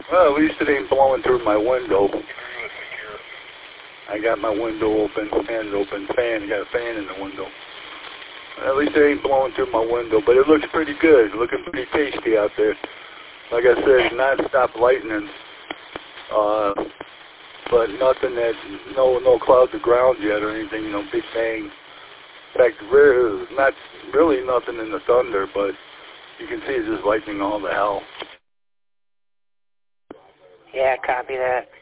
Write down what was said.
Well, at least it ain't blowing through my window. I got my window open, fans open, fan. I got a fan in the window. At least it ain't blowing through my window, but it looks pretty good. Looking pretty tasty out there. Like I said, non-stop lightning. But nothing that, no clouds of ground yet or anything, big bang. In fact, not really nothing in the thunder, but you can see it's just lightning all the hell. Yeah, copy that.